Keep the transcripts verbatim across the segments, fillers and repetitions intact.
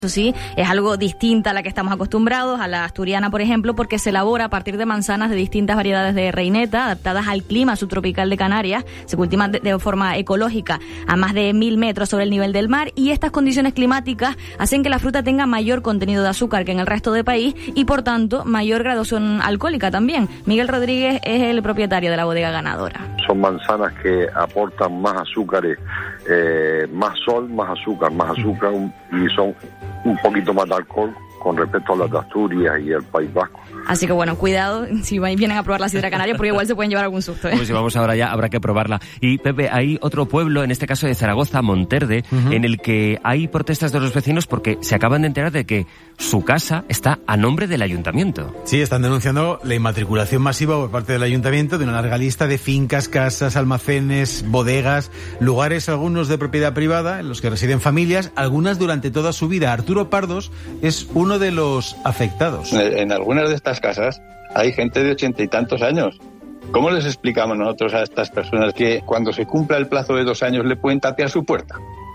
Eso sí, es algo distinta a la que estamos acostumbrados, a la asturiana, por ejemplo, porque se elabora a partir de manzanas de distintas variedades de reineta, adaptadas al clima subtropical de Canarias. Se cultivan de, de forma ecológica a más de mil metros sobre el nivel del mar, y estas condiciones climáticas hacen que la fruta tenga mayor contenido de azúcar que en el resto del país y, por tanto, mayor graduación alcohólica también. Miguel Rodríguez es el propietario de la bodega ganadora. Son manzanas que aportan más azúcares, eh, más sol, más azúcar, más azúcar y son un poquito más de alcohol con respecto a las de Asturias y el País Vasco. Así que bueno, cuidado si vienen a probar la sidra canaria, porque igual se pueden llevar algún susto, ¿eh? Pues si vamos ahora ya, habrá que probarla. Y Pepe, hay otro pueblo, en este caso de Zaragoza, Monterde, uh-huh. en el que hay protestas de los vecinos porque se acaban de enterar de que su casa está a nombre del ayuntamiento. Sí, están denunciando la inmatriculación masiva por parte del ayuntamiento de una larga lista de fincas, casas, almacenes, bodegas, lugares algunos de propiedad privada en los que residen familias, algunas durante toda su vida. Arturo Pardos es uno de los afectados. En algunas de estas casas hay gente de ochenta y tantos años. ¿Cómo les explicamos nosotros a estas personas que cuando se cumpla el plazo de dos años le pueden tapiar su puerta?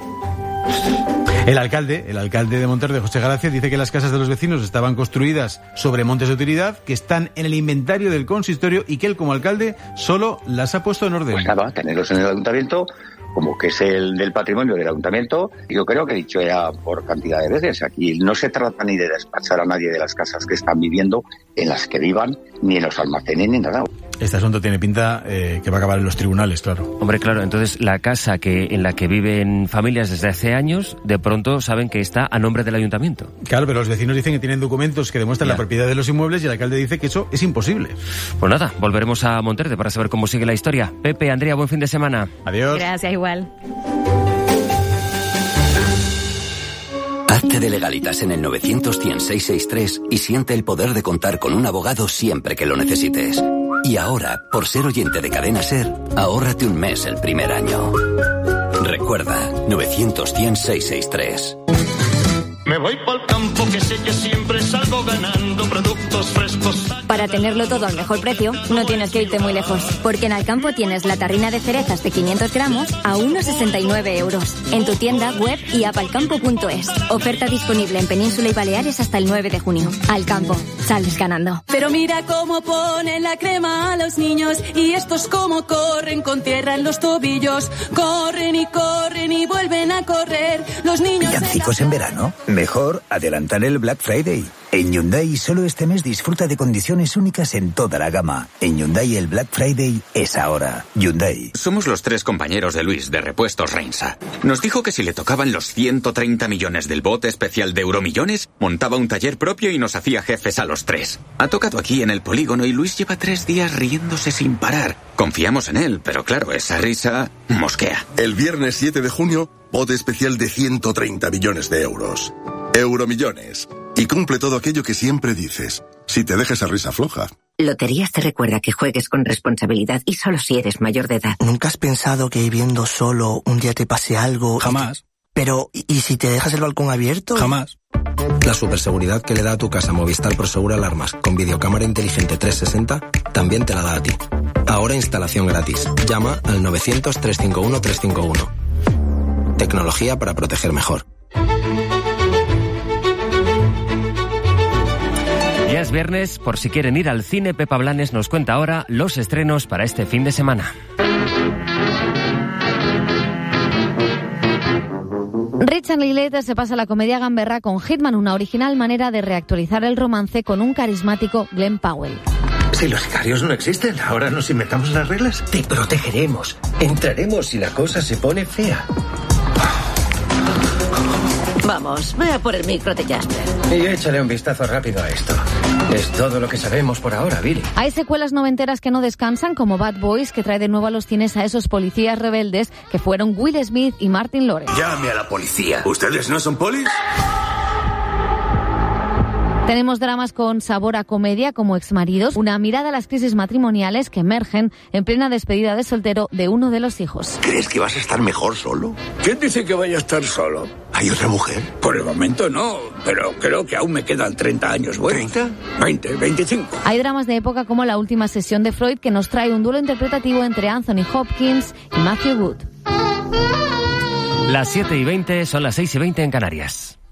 El alcalde, el alcalde de Monterde, José Gracia, dice que las casas de los vecinos estaban construidas sobre montes de utilidad, que están en el inventario del consistorio y que él, como alcalde, solo las ha puesto en orden. Pues nada, tenerlos en el ayuntamiento, como que es el del patrimonio del ayuntamiento. Yo creo que he dicho ya por cantidad de veces, aquí no se trata ni de despachar a nadie de las casas que están viviendo, en las que vivan, ni en los almacenes, ni nada. Este asunto tiene pinta eh, que va a acabar en los tribunales, claro. Hombre, claro, entonces la casa que en la que viven familias desde hace años, de pronto saben que está a nombre del ayuntamiento. Claro, pero los vecinos dicen que tienen documentos que demuestran ya. la propiedad de los inmuebles y el alcalde dice que eso es imposible. Pues nada, volveremos a Monterde para saber cómo sigue la historia. Pepe, Andrea, buen fin de semana. Adiós. Gracias, igual. Hazte de Legalitas en el novecientos cien seiscientos sesenta y tres y siente el poder de contar con un abogado siempre que lo necesites. Y ahora, por ser oyente de Cadena SER, ahórrate un mes el primer año. Recuerda, novecientos cien seiscientos sesenta y tres. Me voy pa'l campo, que sé que siempre salgo ganando productos frescos. Para tenerlo todo al mejor precio, no tienes que irte muy lejos, porque en Alcampo tienes la tarrina de cerezas de quinientos gramos a uno coma sesenta y nueve euros. En tu tienda, web y app alcampo punto es. Oferta disponible en Península y Baleares hasta el nueve de junio. Alcampo, sales ganando. Pero mira cómo ponen la crema a los niños y estos cómo corren con tierra en los tobillos. Corren y corren y vuelven a correr. Los niños... ¿Villancicos en verano? Mejor adelantar el Black Friday. En Hyundai solo este mes disfruta de condiciones únicas en toda la gama. En Hyundai el Black Friday es ahora. Hyundai. Somos los tres compañeros de Luis de Repuestos Reinsa. Nos dijo que si le tocaban los ciento treinta millones del bote especial de Euromillones, montaba un taller propio y nos hacía jefes a los tres. Ha tocado aquí en el polígono y Luis lleva tres días riéndose sin parar. Confiamos en él, pero claro, esa risa mosquea. El viernes siete de junio, bote especial de ciento treinta millones de euros. Euromillones. Y cumple todo aquello que siempre dices. Si te dejas esa risa floja. Loterías te recuerda que juegues con responsabilidad y solo si eres mayor de edad. ¿Nunca has pensado que viviendo solo un día te pase algo? Jamás. Te... Pero, ¿y si te dejas el balcón abierto? Jamás. La superseguridad que le da a tu casa Movistar Prosegur Alarmas con videocámara inteligente trescientos sesenta también te la da a ti. Ahora instalación gratis. Llama al novecientos, trescientos cincuenta y uno, trescientos cincuenta y uno. Tecnología para proteger mejor. Ya es viernes, por si quieren ir al cine, Pepa Blanes nos cuenta ahora los estrenos para este fin de semana. Richard Linklater se pasa la comedia gamberra con Hitman, una original manera de reactualizar el romance con un carismático Glenn Powell. Si los sicarios no existen, ahora nos inventamos las reglas. Te protegeremos. Entraremos si la cosa se pone fea. Vamos, ve a por el micro de Jasper. Y échale un vistazo rápido a esto. Es todo lo que sabemos por ahora, Billy. Hay secuelas noventeras que no descansan, como Bad Boys, que trae de nuevo a los cines a esos policías rebeldes que fueron Will Smith y Martin Lawrence. Llame a la policía. ¿Ustedes no son polis? Tenemos dramas con sabor a comedia como Exmaridos, una mirada a las crisis matrimoniales que emergen en plena despedida de soltero de uno de los hijos. ¿Crees que vas a estar mejor solo? ¿Quién dice que vaya a estar solo? ¿Hay otra mujer? Por el momento no, pero creo que aún me quedan treinta años buenos. ¿treinta? veinte, veinticinco. Hay dramas de época como La última sesión de Freud, que nos trae un duelo interpretativo entre Anthony Hopkins y Matthew Wood. Las siete y veinte son las seis y veinte en Canarias.